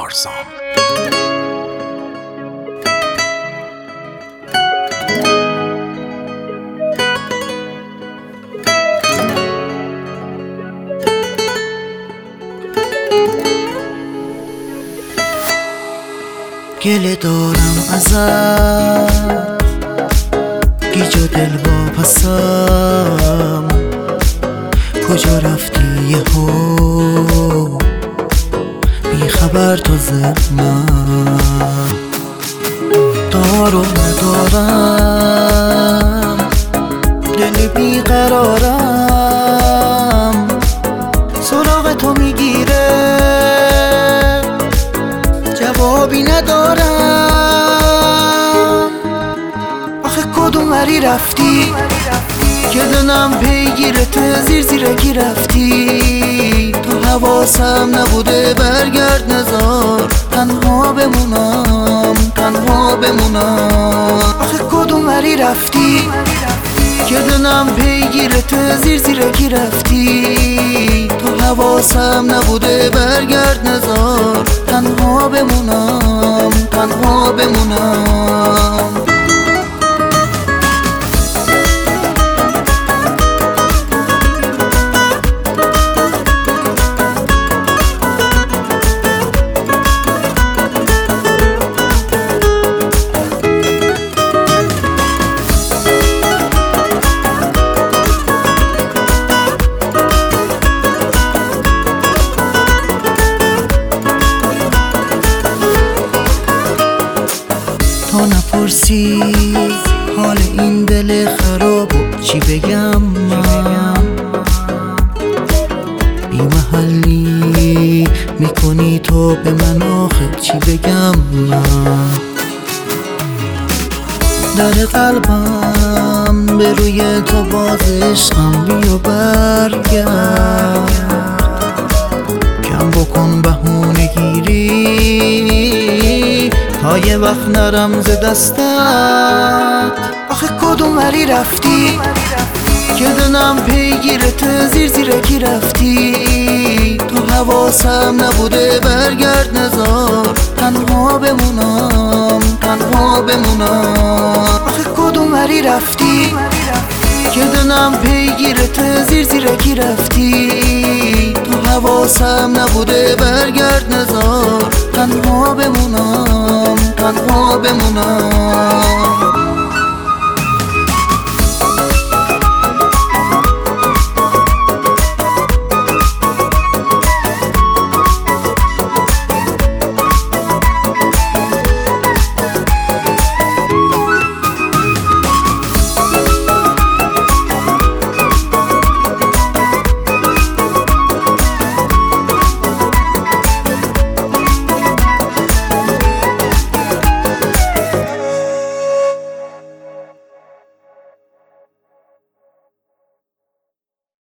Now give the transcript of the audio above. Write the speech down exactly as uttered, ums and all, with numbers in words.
آرسام. گله دارم ازت گیج و دل واپسم، کجا رفتی یهو بی خبر تو ز من؟ دار و ندارم دل بی قرارم، سراغ تو میگیره جوابی ندارم. آخه کدوم وری رفتی که دلم پیگیرت زیر زیرکی رفتی؟ تو حواسم نبوده برگرد نزار تنها بمونم تنها بمونم. آخه کدوم وری رفتی که دلم پیگیرت زیر زیرکی رفتی؟ تو حواسم نبوده برگرد نزار تنها بمونم تنها بمونم. تا نپرسی حال این دل خرابو چی بگم من؟ بی محلی میکنی تو به من، آخه چی بگم من؟ در قلبم به روی تو باز عشقم بیا برگرد، کم بکن بهونه گیری تا یه وقت نرم ز دستت. آخه کدوم وری رفتی که دلم پیگیرت زیر زیرکی رفتی؟ تو حواسم نبوده برگرد نزار تنها بمونم تنها بمونم. آخه کدوم وری رفتی که دلم پیگیرت زیر زیرکی رفتی؟ تو حواسم نبوده برگرد نزار تنها بمونم تنها بمونم.